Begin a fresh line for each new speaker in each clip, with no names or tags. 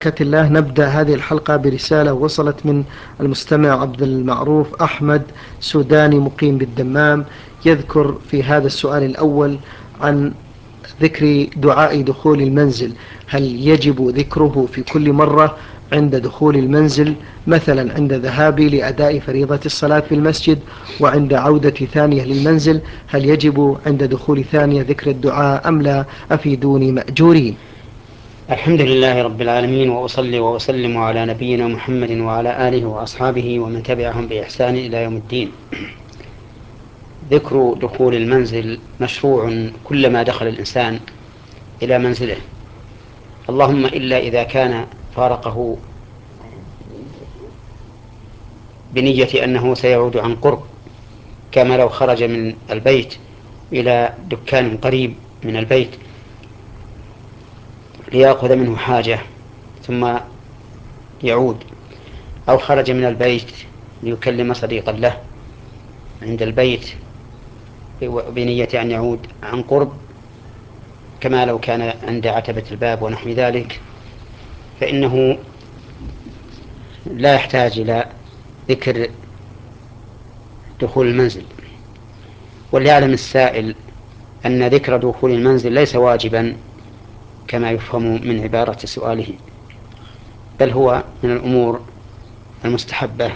الله نبدأ هذه الحلقة برسالة وصلت من المستمع عبد المعروف أحمد سوداني مقيم بالدمام. يذكر في هذا السؤال الأول عن ذكر دعاء دخول المنزل، هل يجب ذكره في كل مرة عند دخول المنزل، مثلا عند ذهابي لأداء فريضة الصلاة في المسجد وعند عودة ثانية للمنزل، هل يجب عند دخول ثانية ذكر الدعاء أم لا؟ أفيدوني مأجورين.
الحمد لله رب العالمين، وأصلي وأسلم على نبينا محمد وعلى آله وأصحابه ومن تبعهم بإحسان إلى يوم الدين. ذكر دخول المنزل مشروع كلما دخل الإنسان إلى منزله، اللهم إلا إذا كان فارقه بنية أنه سيعود عن قرب، كما لو خرج من البيت إلى دكان قريب من البيت ليأخذ منه حاجة ثم يعود، أو خرج من البيت ليكلم صديقا له عند البيت بنية أن يعود عن قرب، كما لو كان عند عتبة الباب ونحو ذلك، فإنه لا يحتاج إلى ذكر دخول المنزل. وليعلم السائل أن ذكر دخول المنزل ليس واجبا كما يفهم من عبارة سؤاله، بل هو من الأمور المستحبة،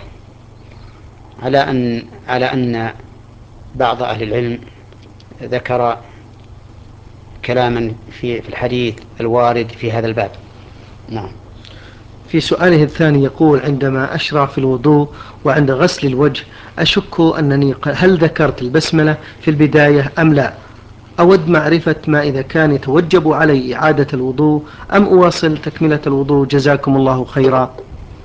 على أن بعض أهل العلم ذكر كلاما في الحديث الوارد في هذا الباب. نعم.
في سؤاله الثاني يقول: عندما أشرع في الوضوء وعند غسل الوجه أشك أنني هل ذكرت البسملة في البداية أم لا؟ أود معرفة ما إذا كان يتوجب علي إعادة الوضوء أم أواصل تكملة الوضوء، جزاكم الله خيرا.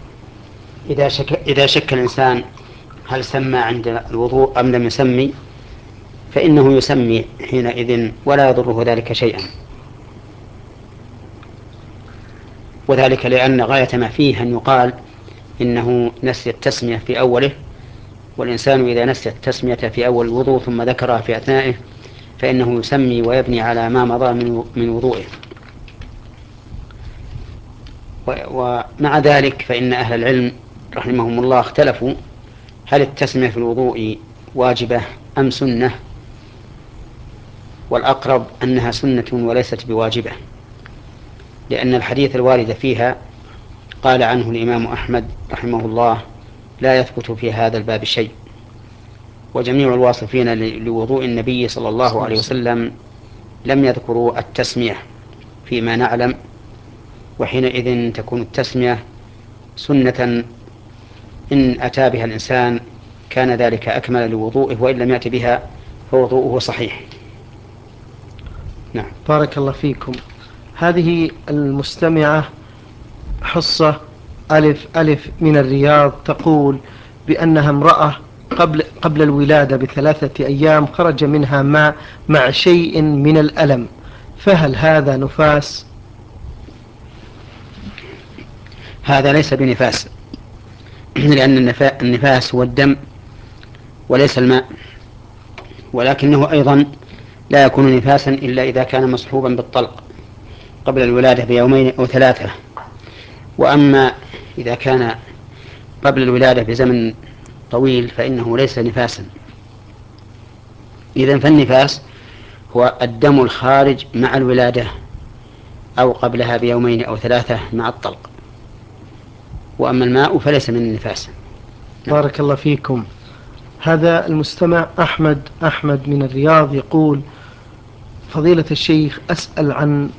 إذا شك الإنسان هل سمى عند الوضوء أم لم يسمي، فإنه يسمي حينئذ ولا يضره ذلك شيئا، وذلك لأن غاية ما فيه أن يقال إنه نسي التسمية في أوله، والإنسان إذا نسي التسمية في أول الوضوء ثم ذكرها في أثنائه فإنه يسمي ويبني على ما مضى من وضوئه. ومع ذلك فإن أهل العلم رحمهم الله اختلفوا هل التسمية في الوضوء واجبة أم سنة، والأقرب أنها سنة وليست بواجبة، لأن الحديث الوارد فيها قال عنه الإمام أحمد رحمه الله: لا يثبت في هذا الباب شيء. وجميع الواصفين لوضوء النبي صلى الله عليه وسلم لم يذكروا التسمية فيما نعلم، وحينئذ تكون التسمية سنة إن أتى بها الإنسان كان ذلك أكمل لوضوءه، وإن لم يأت بها فوضوءه صحيح. نعم.
بارك الله فيكم. هذه المستمعة حصة ألف ألف من الرياض تقول بأنها امرأة قبل الولادة ب3 أيام خرج منها ماء مع شيء من الألم، فهل هذا نفاس؟
هذا ليس بنفاس، لأن النفاس هو الدم وليس الماء، ولكنه أيضا لا يكون نفاسا إلا إذا كان مصحوبا بالطلق قبل الولادة بيومين أو 3. وأما إذا كان قبل الولادة بزمن طويل فإنه ليس نفاسا. إذن فالنفاس هو الدم الخارج مع الولادة أو قبلها بيومين أو 3 مع الطلق، وأما الماء فليس من النفاس. نعم.
بارك الله فيكم. هذا المستمع أحمد من الرياض يقول: فضيلة الشيخ، أسأل عن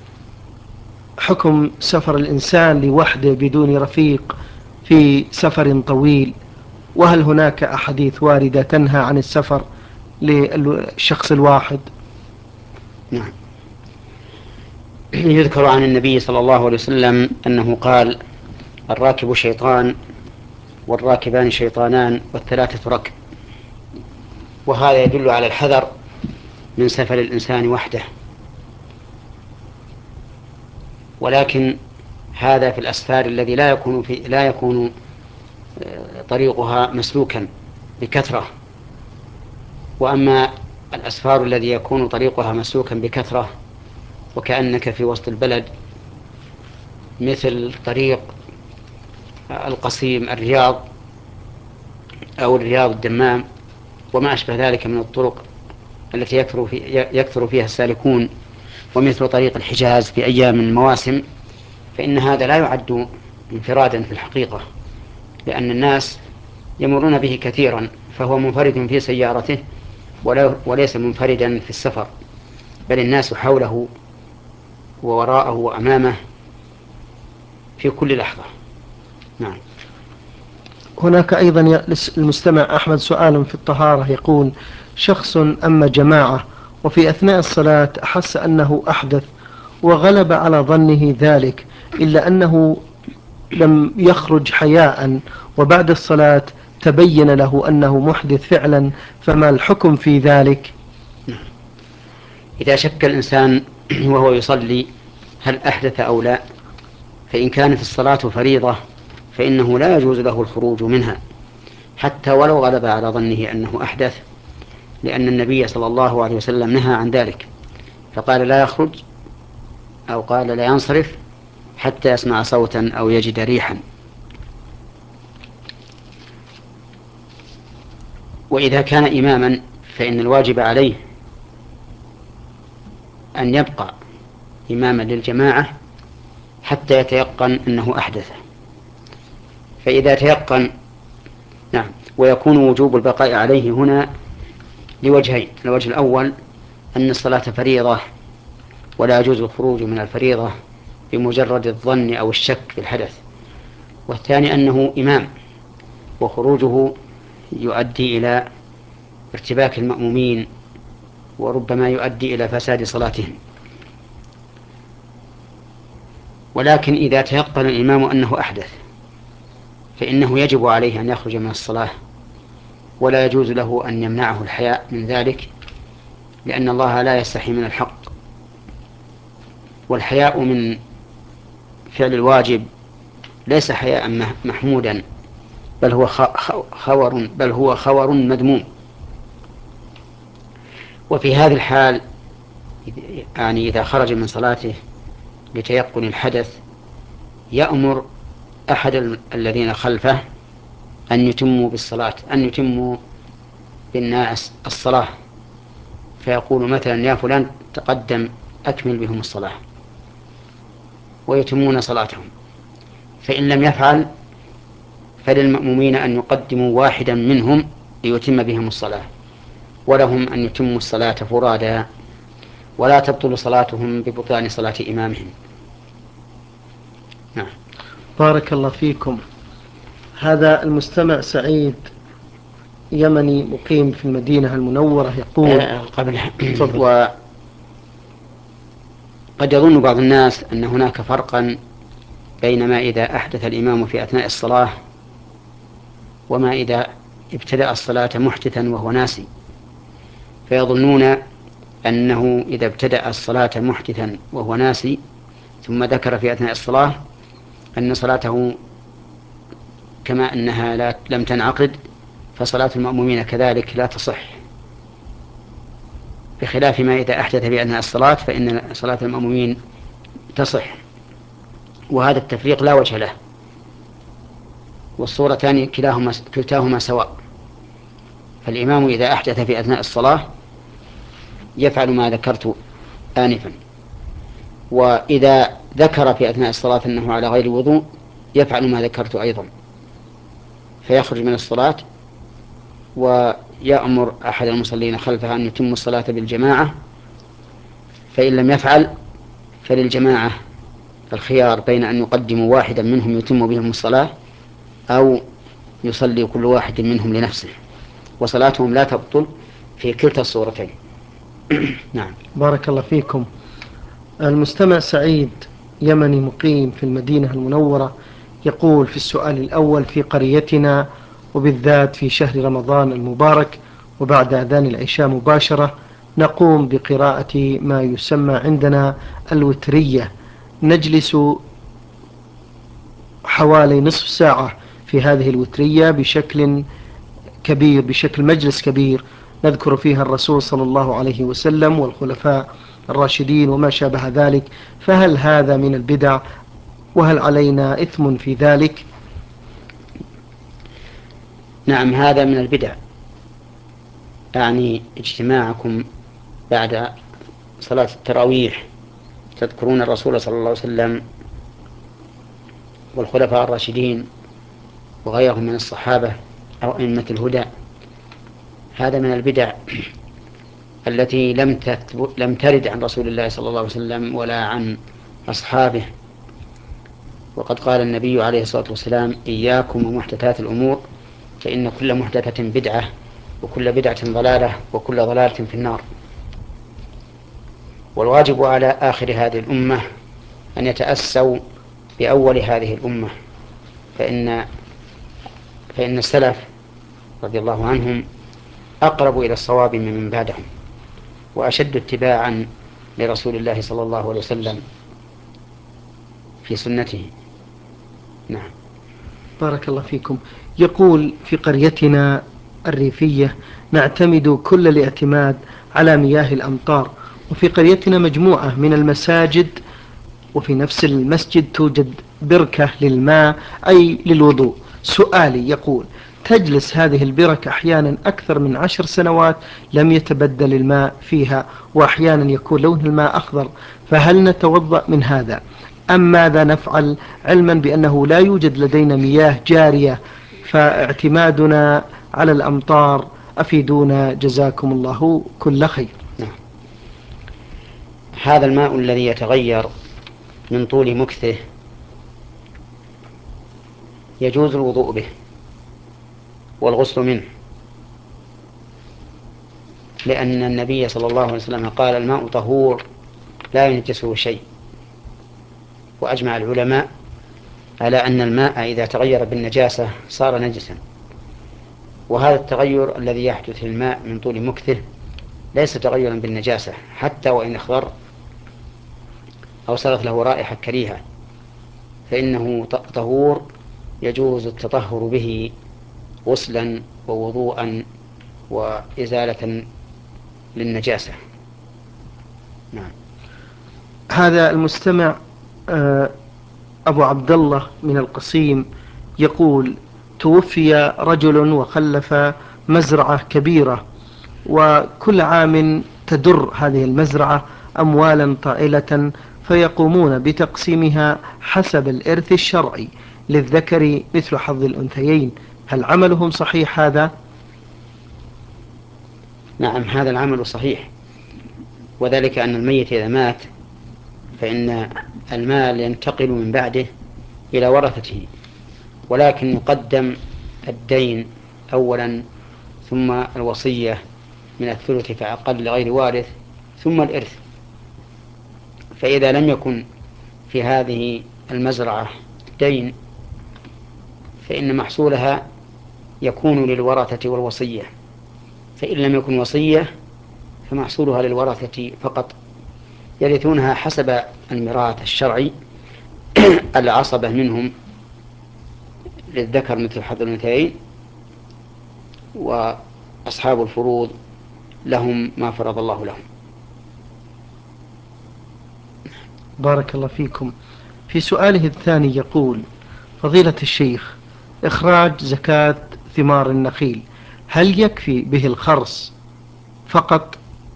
حكم سفر الإنسان لوحده بدون رفيق في سفر طويل، وهل هناك أحاديث واردة تنهى عن السفر للشخص الواحد؟
نعم. يذكر عن النبي صلى الله عليه وسلم أنه قال: الراكب شيطان، والراكبان شيطانان، والثلاثة ركب. وهذا يدل على الحذر من سفر الإنسان وحده، ولكن هذا في الأسفار الذي لا يكون طريقها مسلوكا بكثرة. وأما الأسفار الذي يكون طريقها مسلوكا بكثرة وكأنك في وسط البلد مثل طريق القصيم الرياض أو الرياض الدمام وما أشبه ذلك من الطرق التي يكثر فيها السالكون، ومثل طريق الحجاز في أيام المواسم، فإن هذا لا يعد انفرادا في الحقيقة، لأن الناس يمرون به كثيرا، فهو منفرد في سيارته وليس منفردا في السفر، بل الناس حوله ووراءه وأمامه في كل لحظة. نعم.
هناك أيضا المستمع أحمد سؤال في الطهارة، يقول: شخص أما جماعة وفي أثناء الصلاة أحس أنه أحدث وغلب على ظنه ذلك، إلا أنه لم يخرج حياء، وبعد الصلاة تبين له أنه محدث فعلا، فما الحكم في ذلك؟
إذا شك الإنسان وهو يصلي هل أحدث أو لا، فإن كانت الصلاة فريضة فإنه لا يجوز له الخروج منها حتى ولو غلب على ظنه أنه أحدث، لأن النبي صلى الله عليه وسلم نهى عن ذلك، فقال لا يخرج أو قال لا ينصرف حتى يسمع صوتا أو يجد ريحا. وإذا كان إماما فإن الواجب عليه أن يبقى إماما للجماعة حتى يتيقن أنه أحدث، فإذا تيقن. نعم. ويكون وجوب البقاء عليه هنا لوجهين: الوجه الأول أن الصلاة فريضة ولا يجوز الخروج من الفريضة بمجرد الظن أو الشك في الحدث، والثاني أنه إمام وخروجه يؤدي إلى ارتباك المأمومين وربما يؤدي إلى فساد صلاتهم. ولكن إذا تيقن الإمام أنه أحدث فإنه يجب عليه أن يخرج من الصلاة، ولا يجوز له أن يمنعه الحياء من ذلك، لأن الله لا يستحي من الحق، والحياء من فعل الواجب ليس حياء محمودا، بل هو خور مذموم. وفي هذه الحال يعني إذا خرج من صلاته لتيقن الحدث يأمر أحد الذين خلفه أن يتموا بالناس الصلاة، فيقول مثلا: يا فلان تقدم أكمل بهم الصلاة، ويتمون صلاتهم. فإن لم يفعل فللمأمومين أن يقدموا واحدا منهم ليتم بهم الصلاة، ولهم أن يتموا الصلاة فرادا، ولا تبطل صلاتهم ببطلان صلاة إمامهم. نعم.
بارك الله فيكم. هذا المستمع سعيد يمني مقيم في المدينة المنورة يقول:
وقد يظن بعض الناس أن هناك فرقا بين ما إذا أحدث الإمام في أثناء الصلاة وما إذا ابتدأ الصلاة محدثا وهو ناسي، فيظنون أنه إذا ابتدأ الصلاة محدثا وهو ناسي ثم ذكر في أثناء الصلاة أن صلاته كما أنها لم تنعقد، فصلاة المأمومين كذلك لا تصح، بخلاف ما إذا أحدث في أثناء الصلاة فإن صلاة المأمومين تصح. وهذا التفريق لا وجه له، والصورتان كلتاهما سواء. فالإمام إذا أحدث في أثناء الصلاة يفعل ما ذكرت آنفا، وإذا ذكر في أثناء الصلاة أنه على غير وضوء يفعل ما ذكرت أيضا، فيخرج من الصلاة ويأمر أحد المصلين خلفه أن يتم الصلاة بالجماعة، فإن لم يفعل فللجماعة الخيار بين أن يقدموا واحدا منهم يتم بهم الصلاة أو يصلي كل واحد منهم لنفسه، وصلاتهم لا تبطل في كلتا الصورتين. نعم.
بارك الله فيكم. المستمع سعيد يمني مقيم في المدينة المنورة يقول في السؤال الأول: في قريتنا وبالذات في شهر رمضان المبارك وبعد أذان العشاء مباشرة نقوم بقراءة ما يسمى عندنا الوترية، نجلس حوالي نصف ساعة في هذه الوترية بشكل كبير، بشكل مجلس كبير، نذكر فيها الرسول صلى الله عليه وسلم والخلفاء الراشدين وما شابه ذلك، فهل هذا من البدع وهل علينا إثم في ذلك؟
نعم، هذا من البدع، يعني اجتماعكم بعد صلاة التراويح تذكرون الرسول صلى الله عليه وسلم والخلفاء الراشدين وغيرهم من الصحابة أو أئمة الهدى، هذا من البدع التي لم ترد عن رسول الله صلى الله عليه وسلم ولا عن أصحابه. وقد قال النبي عليه الصلاة والسلام: إياكم ومحدثات الأمور فإن كل محدثة بدعة وكل بدعة ضلالة وكل ضلالة في النار. والواجب على آخر هذه الأمة أن يتأسوا بأول هذه الأمة، فإن السلف رضي الله عنهم أقرب إلى الصواب من بعدهم، وأشد اتباعا لرسول الله صلى الله عليه وسلم في سنته. نعم.
بارك الله فيكم. يقول: في قريتنا الريفية نعتمد كل الاعتماد على مياه الأمطار، وفي قريتنا مجموعة من المساجد، وفي نفس المسجد توجد بركة للماء أي للوضوء. سؤالي يقول: تجلس هذه البركة أحيانا أكثر من 10 سنوات لم يتبدل الماء فيها، وأحيانا يكون لون الماء أخضر، فهل نتوضأ من هذا أم ماذا نفعل، علما بأنه لا يوجد لدينا مياه جارية فاعتمادنا على الأمطار؟ أفيدونا جزاكم الله كل خير.
نعم. هذا الماء الذي يتغير من طول مكثه يجوز الوضوء به والغسل منه، لأن النبي صلى الله عليه وسلم قال: الماء طهور لا ينجسه شيء. وأجمع العلماء على أن الماء إذا تغير بالنجاسة صار نجسا، وهذا التغير الذي يحدث للماء من طول مكثه ليس تغيرا بالنجاسة، حتى وإن اخضر أو صارت له رائحة كريهة فإنه طهور يجوز التطهر به غسلا ووضوءا وإزالة للنجاسة. نعم.
هذا المستمع أبو عبد الله من القصيم يقول: توفي رجل وخلف مزرعة كبيرة، وكل عام تدر هذه المزرعة أموالا طائلة، فيقومون بتقسيمها حسب الإرث الشرعي للذكر مثل حظ الأنثيين. هل عملهم صحيح هذا؟
نعم، هذا العمل صحيح، وذلك أن الميت إذا مات فإن المال ينتقل من بعده إلى ورثته، ولكن يقدم الدين أولا، ثم الوصية من الثلث فأقل لغير وارث، ثم الإرث. فإذا لم يكن في هذه المزرعة دين فإن محصولها يكون للورثة والوصية، فإن لم يكن وصية فمحصولها للورثة فقط، يرثونها حسب الميراث الشرعي. العصبة منهم للذكر مثل حظ الأنثيين، وأصحاب الفروض لهم ما فرض الله لهم.
بارك الله فيكم. في سؤاله الثاني يقول: فضيلة الشيخ، إخراج زكاة ثمار النخيل هل يكفي به الخرص فقط؟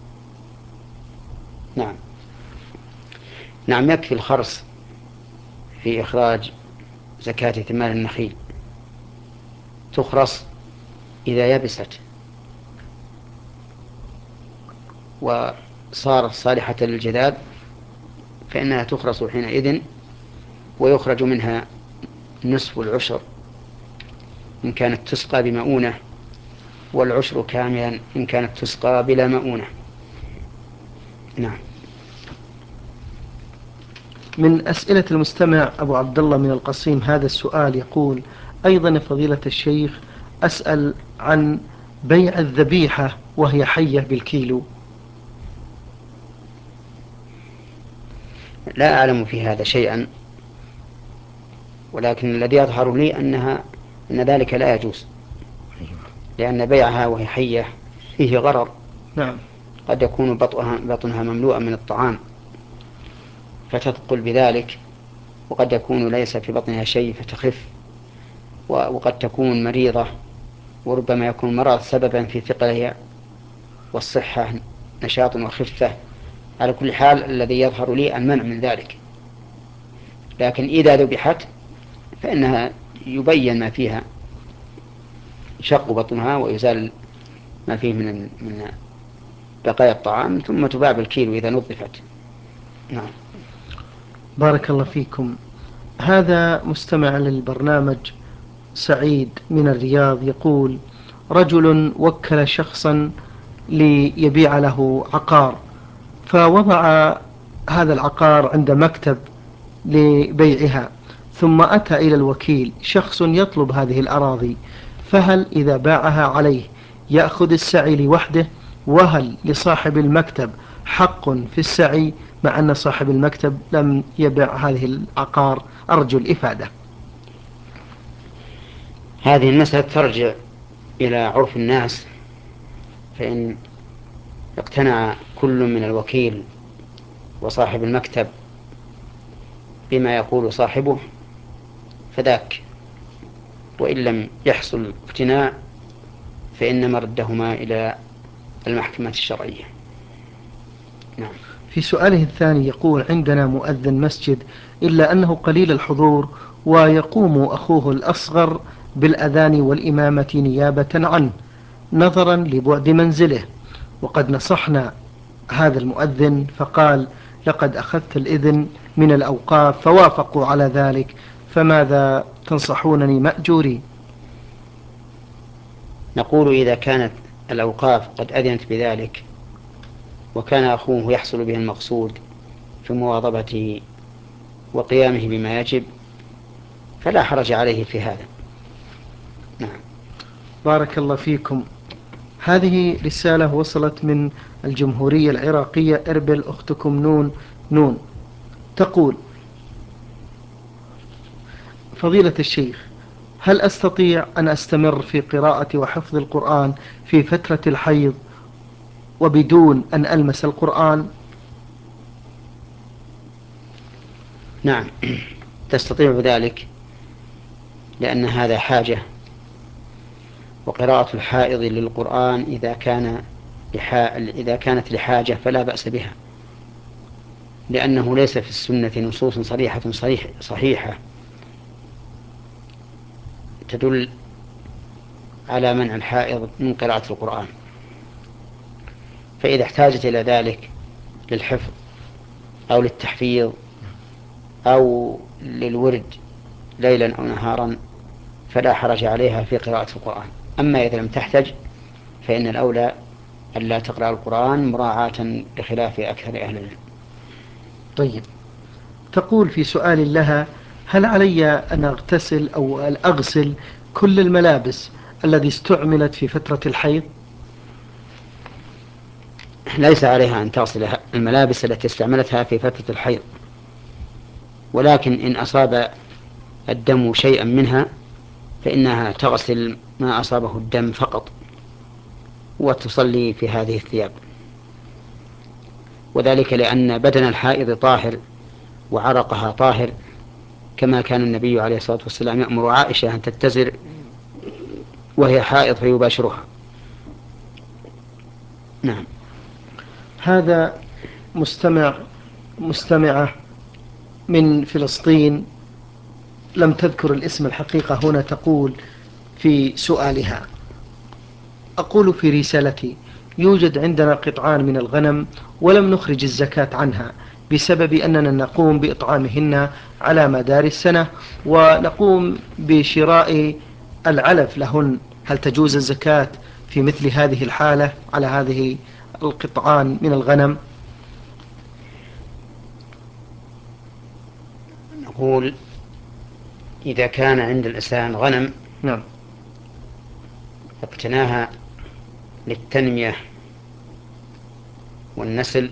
نعم. نعم، يكفي الخرص في إخراج زكاة ثمار النخيل. تخرص إذا يبست وصارت صالحة للجذاب فإنها تخرص حينئذ، ويخرج منها نصف العشر إن كانت تسقى بمؤونة، والعشر كاملا إن كانت تسقى بلا مؤونة. نعم.
من أسئلة المستمع أبو عبد الله من القصيم هذا السؤال يقول أيضا: فضيلة الشيخ، أسأل عن بيع الذبيحة وهي حية بالكيلو.
لا أعلم في هذا شيئا، ولكن الذي يظهر لي أن ذلك لا يجوز، لأن بيعها وهي حية فيه غرر.
نعم.
قد يكون بطنها مملوءا من الطعام فتثقل بذلك، وقد يكون ليس في بطنها شيء فتخف، وقد تكون مريضة وربما يكون المرض سببا في ثقلها، والصحة نشاط وخفة. على كل حال الذي يظهر لي المنع من ذلك، لكن إذا ذبحت فإنها يبين ما فيها، يشق بطنها ويزال ما فيه من بقايا الطعام، ثم تباع بالكيلو إذا نظفت. نعم.
بارك الله فيكم. هذا مستمع للبرنامج سعيد من الرياض يقول: رجل وكل شخصا ليبيع له عقار، فوضع هذا العقار عند مكتب لبيعها، ثم أتى إلى الوكيل شخص يطلب هذه الأراضي، فهل إذا باعها عليه يأخذ السعي لوحده؟ وهل لصاحب المكتب حق في السعي مع أن صاحب المكتب لم يبع هذه العقار؟ أرجو الإفادة.
هذه المسألة ترجع إلى عرف الناس، فإن اقتنع كل من الوكيل وصاحب المكتب بما يقول صاحبه فذاك، وإن لم يحصل اقتناع فإن مردهما إلى المحكمة الشرعية. نعم.
في سؤاله الثاني يقول: عندنا مؤذن مسجد إلا أنه قليل الحضور، ويقوم أخوه الأصغر بالأذان والإمامة نيابة عنه نظرا لبعد منزله، وقد نصحنا هذا المؤذن فقال: لقد أخذت الإذن من الأوقاف، فوافقوا على ذلك، فماذا تنصحونني مأجوري؟
نقول إذا كانت الأوقاف قد أذنت بذلك وكان أخوه يحصل به المقصود في مواظبته وقيامه بما يجب فلا حرج عليه في هذا. نعم.
بارك الله فيكم. هذه رسالة وصلت من الجمهورية العراقية، إربل، أختكم نون نون، تقول: فضيلة الشيخ، هل أستطيع أن أستمر في قراءة وحفظ القرآن في فترة الحيض وبدون أن ألمس القرآن؟
نعم، تستطيع ذلك، لأن هذا حاجة، وقراءة الحائض للقرآن إذا كانت لحاجة فلا بأس بها، لأنه ليس في السنة نصوص صحيحة تدل على منع الحائض من قراءة القرآن، فإذا احتاجت إلى ذلك للحفظ أو للتحفيظ أو للورد ليلا أو نهارا فلا حرج عليها في قراءة القرآن. أما إذا لم تحتج فإن الأولى ألا تقرأ القرآن مراعاة لخلاف أكثر أهل العلم.
طيب، تقول في سؤال لها: هل علي أن أغتسل أو أن أغسل كل الملابس التي استعملت في فترة الحيض؟
ليس عليها أن تغسل الملابس التي استعملتها في فترة الحيض، ولكن إن أصاب الدم شيئا منها فإنها تغسل ما أصابه الدم فقط وتصلي في هذه الثياب، وذلك لأن بدن الحائض طاهر وعرقها طاهر، كما كان النبي عليه الصلاة والسلام يأمر عائشة أن تتزر وهي حائض فيباشرها. نعم.
هذا مستمعة من فلسطين لم تذكر الاسم الحقيقة هنا، تقول في سؤالها: أقول في رسالتي: يوجد عندنا قطعان من الغنم ولم نخرج الزكاة عنها بسبب أننا نقوم بإطعامهن على مدار السنة، ونقوم بشراء العلف لهن، هل تجوز الزكاة في مثل هذه الحالة على هذه القطعان من الغنم؟
نقول إذا كان عند الإنسان غنم
نعم.
اقتناها للتنمية والنسل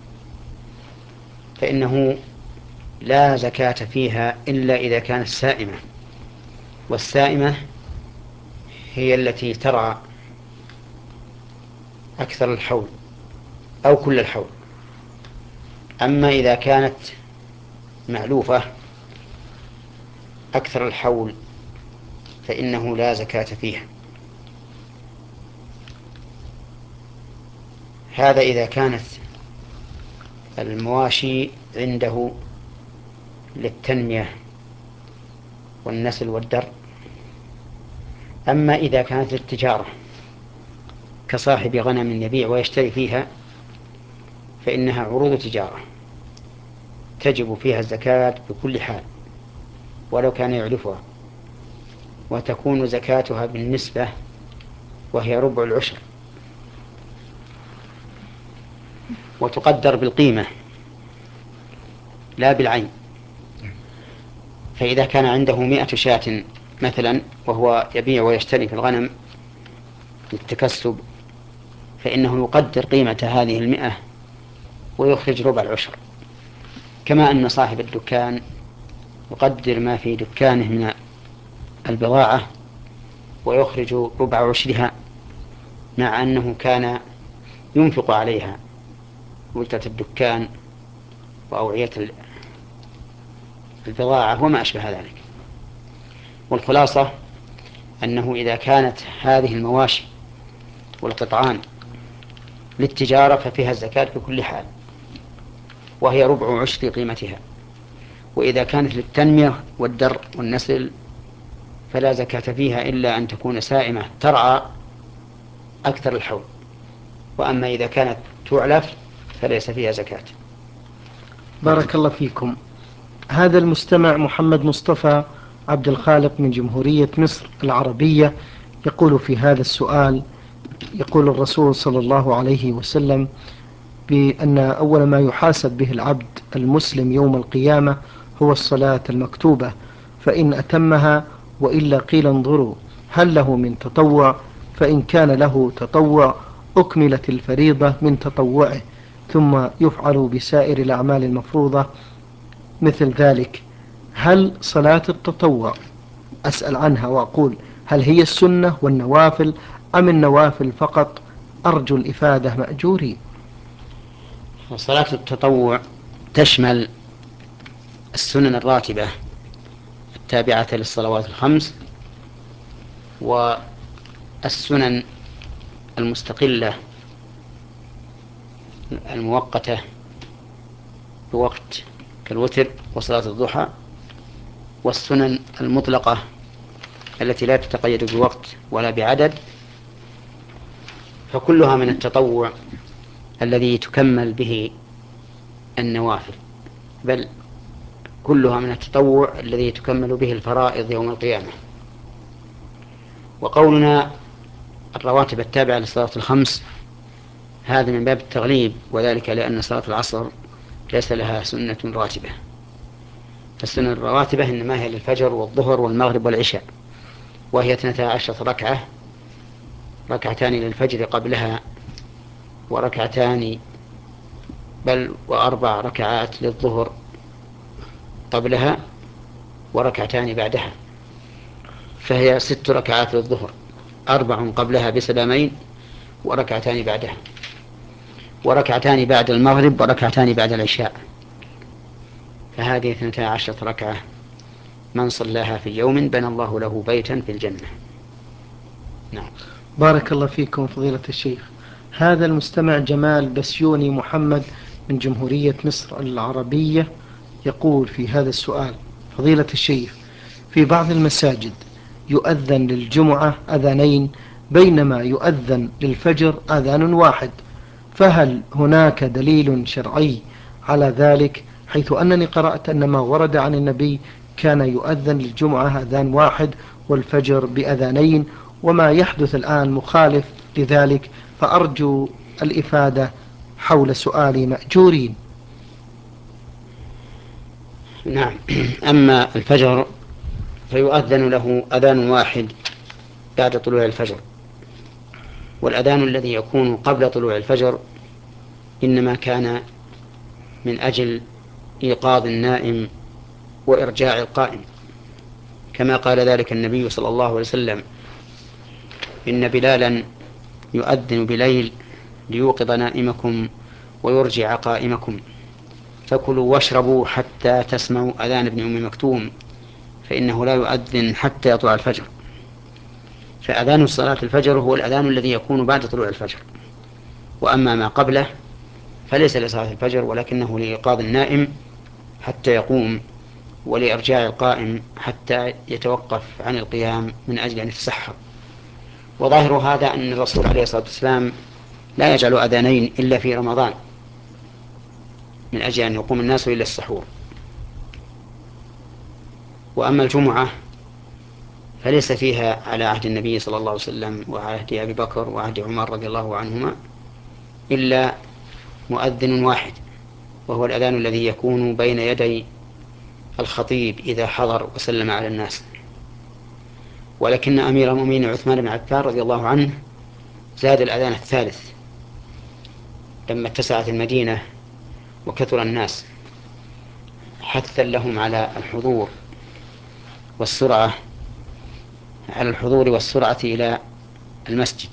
فإنه لا زكاة فيها إلا إذا كانت سائمة، والسائمة هي التي ترعى أكثر الحول أو كل الحول. أما إذا كانت معلوفة أكثر الحول فإنه لا زكاة فيها. هذا إذا كانت المواشي عنده للتنمية والنسل والدر. أما إذا كانت للتجارة كصاحب غنم يبيع ويشتري فيها فإنها عروض تجارة تجب فيها الزكاة بكل حال ولو كان يعرفها، وتكون زكاتها بالنسبة وهي ربع العشر، وتقدر بالقيمة لا بالعين. فإذا كان عنده 100 شاة مثلا وهو يبيع ويشتري في الغنم للتكسب فإنه يقدر قيمة هذه 100 ويخرج ربع العشر، كما أن صاحب الدكان يقدر ما في دكانه من البضاعة ويخرج ربع عشرها، مع أنه كان ينفق عليها ملكة الدكان وأوعية البضاعة وما أشبه ذلك. والخلاصة أنه إذا كانت هذه المواشي والقطعان للتجارة ففيها الزكاة بكل حال وهي ربع عشر قيمتها، وإذا كانت للتنمية والدر والنسل فلا زكاة فيها إلا أن تكون سائمة ترعى أكثر الحول، وأما إذا كانت تعلف فليس فيها زكاة.
بارك الله فيكم. هذا المستمع محمد مصطفى عبد الخالق من جمهورية مصر العربية يقول في هذا السؤال: يقول الرسول صلى الله عليه وسلم بأن أول ما يحاسب به العبد المسلم يوم القيامة هو الصلاة المكتوبة، فإن أتمها وإلا قيل انظروا هل له من تطوع، فإن كان له تطوع أكملت الفريضة من تطوعه، ثم يفعل بسائر الأعمال المفروضة مثل ذلك. هل صلاة التطوع أسأل عنها وأقول هل هي السنة والنوافل أم النوافل فقط؟ أرجو الإفادة مأجورين.
صلاة التطوع تشمل السنن الراتبة التابعة للصلوات الخمس، والسنن المستقلة المؤقتة بوقت كالوتر وصلاة الضحى، والسنن المطلقة التي لا تتقيد بوقت ولا بعدد، فكلها من التطوع الذي تكمل به النوافل، بل كلها من التطوع الذي تكمل به الفرائض يوم القيامة. وقولنا الرواتب التابعة للصلاة الخمس هذا من باب التغليب، وذلك لأن صلاة العصر ليس لها سنة راتبة، فالسنة الرواتبة إنما هي للفجر والظهر والمغرب والعشاء، وهي 12 ركعة، ركعتان للفجر قبلها وركعتان وأربع ركعات للظهر قبلها وركعتان بعدها، فهي 6 ركعات للظهر، 4 قبلها بسلامين وركعتان بعدها، وركعتان بعد المغرب وركعتان بعد العشاء، فهذه 12 ركعة من صلاها في يوم بنى الله له بيتا في الجنة. نعم.
بارك الله فيكم فضيلة الشيخ. هذا المستمع جمال بسيوني محمد من جمهورية مصر العربية يقول في هذا السؤال: فضيلة الشيخ، في بعض المساجد يؤذن للجمعة أذانين بينما يؤذن للفجر أذان واحد، فهل هناك دليل شرعي على ذلك؟ حيث أنني قرأت أن ما ورد عن النبي كان يؤذن للجمعة أذان واحد والفجر بأذانين، وما يحدث الآن مخالف لذلك، فأرجو الإفادة حول سؤالي مأجورين.
نعم. أما الفجر فيؤذن له أذان واحد بعد طلوع الفجر، والأذان الذي يكون قبل طلوع الفجر إنما كان من أجل إيقاظ النائم وإرجاع القائم، كما قال ذلك النبي صلى الله عليه وسلم: إن بلالا يؤذن بليل ليوقظ نائمكم ويرجع قائمكم، فكلوا واشربوا حتى تسمعوا أذان ابن أم مكتوم فإنه لا يؤذن حتى يطلع الفجر، فأذان صلاة الفجر هو الأذان الذي يكون بعد طلوع الفجر، وأما ما قبله فليس لصلاة الفجر، ولكنه لإيقاظ النائم حتى يقوم، ولإرجاع القائم حتى يتوقف عن القيام من أجل أن يتسحر. وظاهر هذا أن الرسول عليه الصلاة والسلام لا يجعل أذانين إلا في رمضان من أجل أن يقوم الناس إلى السحور. وأما الجمعة فليس فيها على عهد النبي صلى الله عليه وسلم وعهد أبي بكر وعهد عمر رضي الله عنهما إلا مؤذن واحد، وهو الأذان الذي يكون بين يدي الخطيب إذا حضر وسلم على الناس. ولكن أمير المؤمنين عثمان بن عفان رضي الله عنه زاد الأذان الثالث لما اتسعت المدينة وكثر الناس، حثا لهم على الحضور والسرعة إلى المسجد.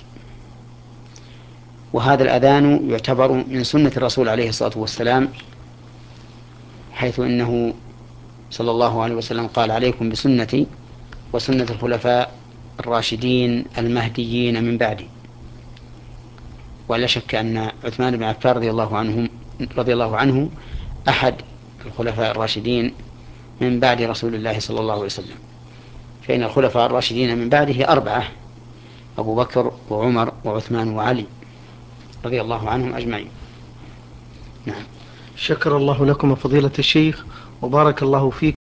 وهذا الأذان يعتبر من سنة الرسول عليه الصلاة والسلام، حيث إنه صلى الله عليه وسلم قال: عليكم بسنتي وسنة الخلفاء الراشدين المهديين من بعدي. ولا شك أن عثمان بن عفان رضي الله عنه أحد الخلفاء الراشدين من بعد رسول الله صلى الله عليه وسلم، فإن الخلفاء الراشدين من بعده 4: أبو بكر وعمر وعثمان وعلي رضي الله عنهم أجمعين. نعم.
شكر الله لكم فضيلة الشيخ وبارك الله فيكم.